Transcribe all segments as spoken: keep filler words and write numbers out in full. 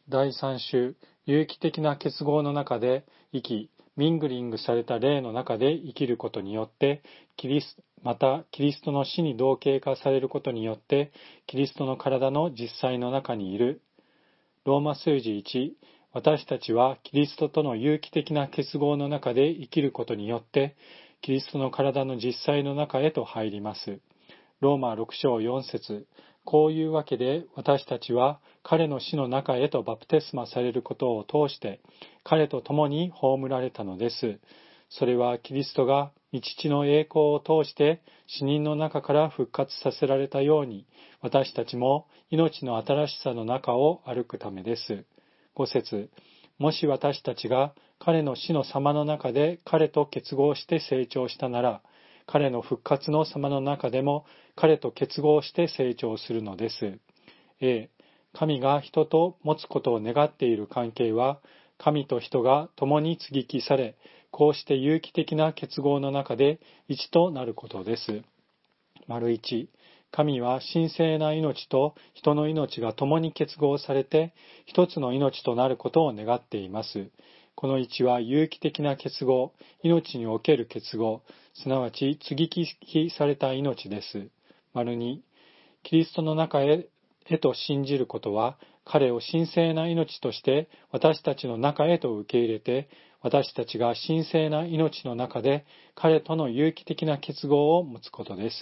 だいさん週、有機的な結合の中で生き、ミングリングされた霊の中で生きることによって、キリスまたキリストの死に同型化されることによって、キリストの体の実際の中にいる。ローマ数字いち、私たちはキリストとの有機的な結合の中で生きることによって、キリストの体の実際の中へと入ります。ローマろく章よん節、こういうわけで私たちは彼の死の中へとバプテスマされることを通して彼と共に葬られたのです。それはキリストが御父の栄光を通して死人の中から復活させられたように、私たちも命の新しさの中を歩くためです。ご節、もし私たちが彼の死の様の中で彼と結合して成長したなら、彼の復活の様の中でも彼と結合して成長するのです。A、神が人と持つことを願っている関係は、神と人が共に接ぎ木され、こうして有機的な結合の中で一となることです。丸いち、神は神聖な命と人の命が共に結合されて一つの命となることを願っています。このいちは有機的な結合、命における結合、すなわち接ぎ木された命です。丸に、キリストの中へ、へと信じることは、彼を神聖な命として私たちの中へと受け入れて、私たちが神聖な命の中で彼との有機的な結合を持つことです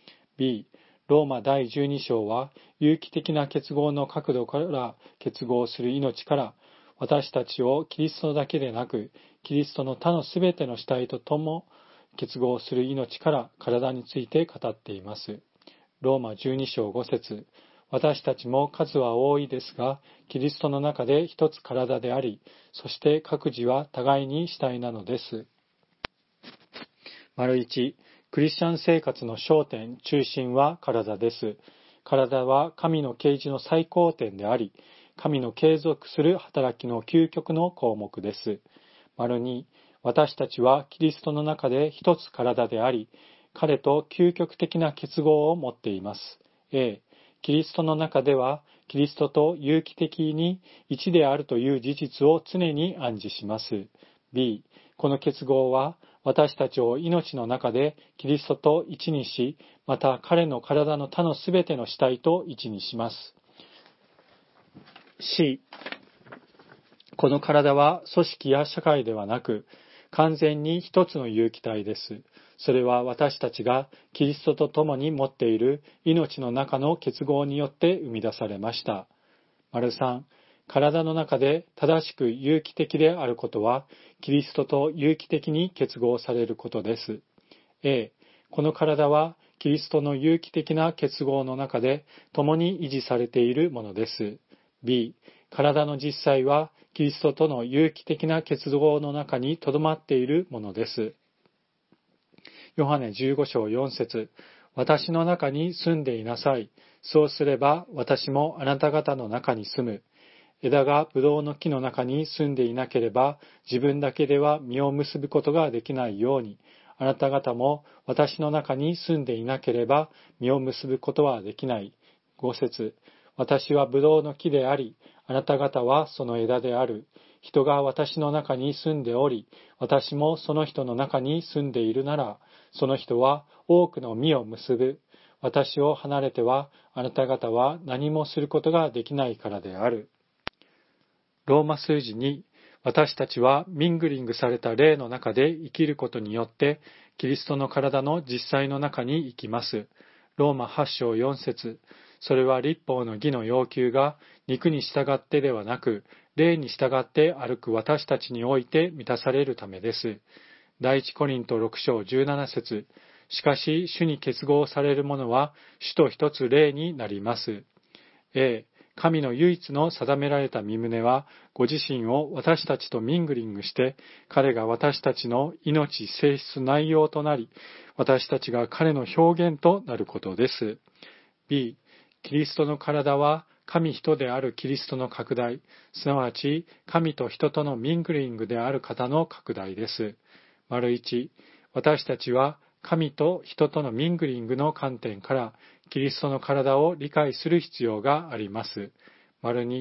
。B、ローマだいじゅうに章は、有機的な結合の角度から結合する命から、私たちをキリストだけでなく、キリストの他のすべての主体ととも結合する命から体について語っています。ローマじゅうに章ご節、私たちも数は多いですが、キリストの中で一つ体であり、そして各自は互いに主体なのです。丸いち、クリスチャン生活の焦点、中心は体です。体は神の啓示の最高点であり、神の継続する働きの究極の項目です。丸に、私たちはキリストの中で一つ体であり、彼と究極的な結合を持っています。A、キリストの中では、キリストと有機的に一であるという事実を常に暗示します。B、この結合は、私たちを命の中でキリストと一にし、また彼の体の他のすべての主体と一にします。C、この体は組織や社会ではなく、完全に一つの有機体です。それは私たちがキリストと共に持っている命の中の結合によって生み出されました。丸さん、体の中で正しく有機的であることは、キリストと有機的に結合されることです。A、この体はキリストの有機的な結合の中で共に維持されているものです。B、体の実際はキリストとの有機的な結合の中に留まっているものです。ヨハネじゅうご章よん節、私の中に住んでいなさい。そうすれば私もあなた方の中に住む。枝がブドウの木の中に住んでいなければ自分だけでは実を結ぶことができないように、あなた方も私の中に住んでいなければ実を結ぶことはできない。ご節、私はブドウの木であり、あなた方はその枝である。人が私の中に住んでおり、私もその人の中に住んでいるなら、その人は多くの実を結ぶ。私を離れては、あなた方は何もすることができないからである。ローマ数字に、私たちはミングリングされた霊の中で生きることによって、キリストの体の実際の中に生きます。ローマはち章よん節、それは律法の義の要求が肉に従ってではなく、霊に従って歩く私たちにおいて満たされるためです。第一コリントろく章じゅうなな節、しかし主に結合される者は主と一つ霊になります。A、神の唯一の定められた御胸は、ご自身を私たちとミングリングして、彼が私たちの命、性質、内容となり、私たちが彼の表現となることです。B、キリストの体は、神人であるキリストの拡大、すなわち神と人とのミングリングである方の拡大です。丸いち、私たちは神と人とのミングリングの観点からキリストの体を理解する必要があります。丸に、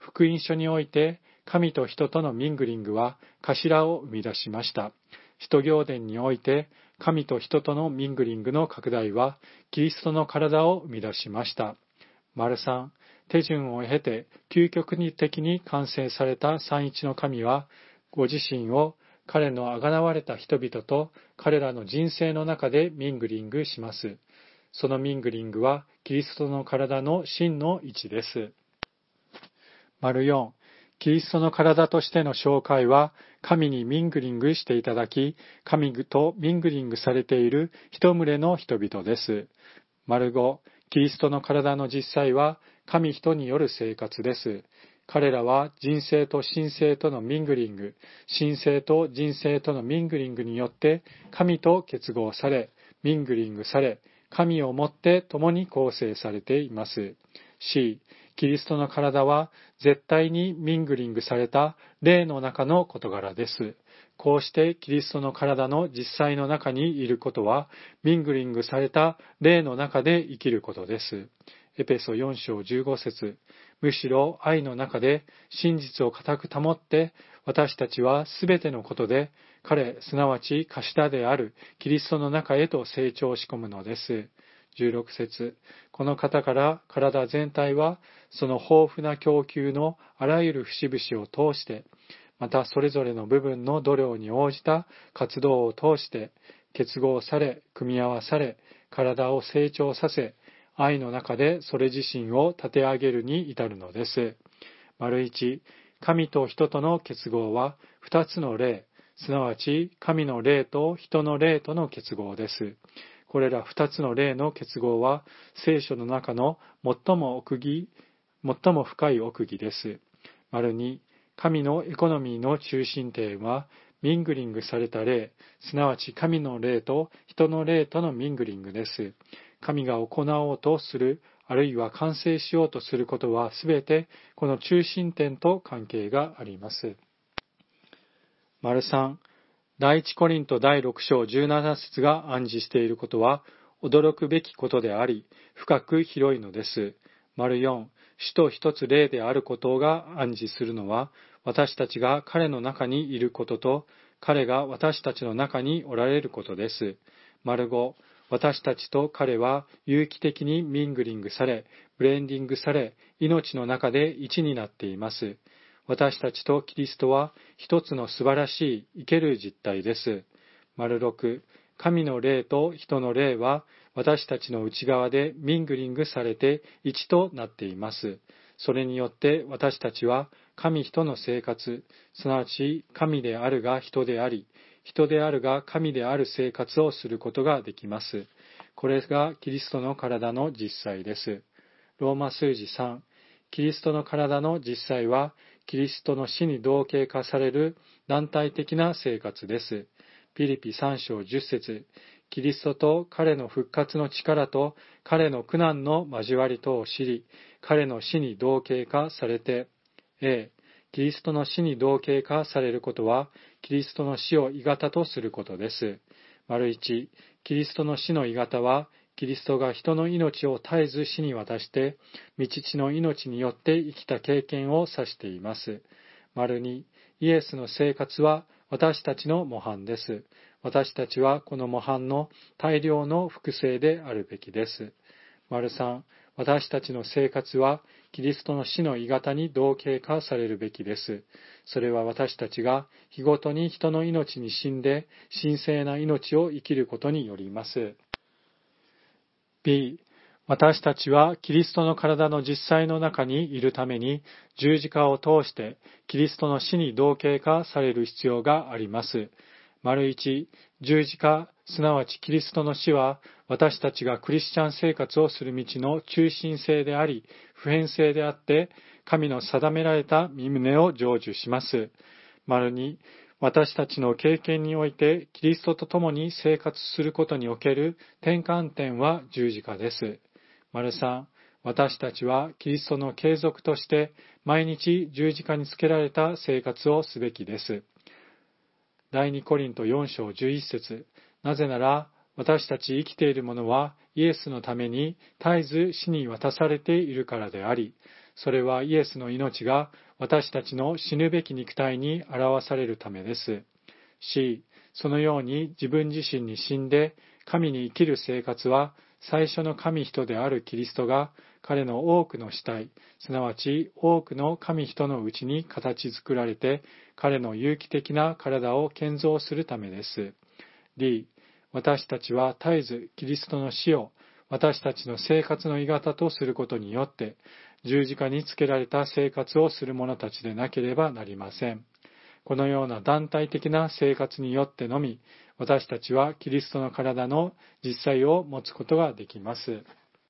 福音書において神と人とのミングリングは頭を生み出しました。使徒行伝において神と人とのミングリングの拡大はキリストの体を生み出しました。丸さん、手順を経て究極的に完成された三一の神は、ご自身を彼のあがなわれた人々と彼らの人生の中でミングリングします。そのミングリングはキリストの体の真の位置です。丸よん、キリストの体としての紹介は、神にミングリングしていただき、神とミングリングされている一群れの人々です。丸ご、キリストの体の実際は、神人による生活です。彼らは人生と神性とのミングリング、神性と人生とのミングリングによって、神と結合され、ミングリングされ、神をもって共に構成されています。C、キリストの体は絶対にミングリングされた霊の中の事柄です。こうしてキリストの体の実際の中にいることは、ミングリングされた霊の中で生きることです。エペソよん章じゅうご節、むしろ愛の中で真実を固く保って、私たちはすべてのことで、彼、すなわち頭であるキリストの中へと成長し込むのです。じゅうろく節、この方から体全体はその豊富な供給のあらゆる節々を通して、またそれぞれの部分の度量に応じた活動を通して結合され、組み合わされ、体を成長させ、愛の中でそれ自身を立て上げるに至るのです。丸一、神と人との結合は二つの霊、すなわち神の霊と人の霊との結合です。これら二つの霊の結合は聖書の中の最も奥義、最も深い奥義です。丸二、神のエコノミーの中心点はミングリングされた霊、すなわち神の霊と人の霊とのミングリングです。神が行おうとする、あるいは完成しようとすることはすべてこの中心点と関係があります。丸三、第一コリント第六章じゅうなな節が暗示していることは驚くべきことであり、深く広いのです。丸四、主と一つ霊であることが暗示するのは、私たちが彼の中にいることと、彼が私たちの中におられることです。丸五、私たちと彼は有機的にミングリングされ、ブレンディングされ、命の中で一になっています。私たちとキリストは一つの素晴らしい生ける実体です。丸六、神の霊と人の霊は私たちの内側でミングリングされて一となっています。それによって私たちは神人の生活、すなわち神であるが人であり、人であるが神である生活をすることができます。これがキリストの体の実際です。ローマ数字さん、キリストの体の実際は、キリストの死に同型化される団体的な生活です。ピリピさん章じゅっ節、キリストと彼の復活の力と彼の苦難の交わりとを知り、彼の死に同型化されて、A、キリストの死に同型化されることは、キリストの死を鋳型とすることです。丸一、キリストの死の鋳型は、キリストが人の命を絶えず死に渡して、御父の命によって生きた経験を指しています。丸二、イエスの生活は私たちの模範です。私たちはこの模範の大量の複製であるべきです。丸三、私たちの生活はキリストの死の鋳型に同型化されるべきです。それは私たちが日ごとに人の命に死んで神聖な命を生きることによります。B、私たちはキリストの体の実際の中にいるために十字架を通してキリストの死に同型化される必要があります。丸一、十字架、すなわちキリストの死は私たちがクリスチャン生活をする道の中心性であり、普遍性であって、神の定められた御旨を成就します。丸二、私たちの経験においてキリストと共に生活することにおける転換点は十字架です。丸三、私たちはキリストの継続として毎日十字架につけられた生活をすべきです。第二コリントよん章じゅういち節、なぜなら私たち生きている者はイエスのために絶えず死に渡されているからであり、 それはイエスの命が私たちの死ぬべき肉体に表されるためです。C、そのように自分自身に死んで神に生きる生活は、最初の神人であるキリストが彼の多くの死体、すなわち多くの神人のうちに形作られて、彼の有機的な体を建造するためです。D、私たちは絶えずキリストの死を私たちの生活の鋳型とすることによって、十字架につけられた生活をする者たちでなければなりません。このような団体的な生活によってのみ、私たちはキリストの体の実際を持つことができます。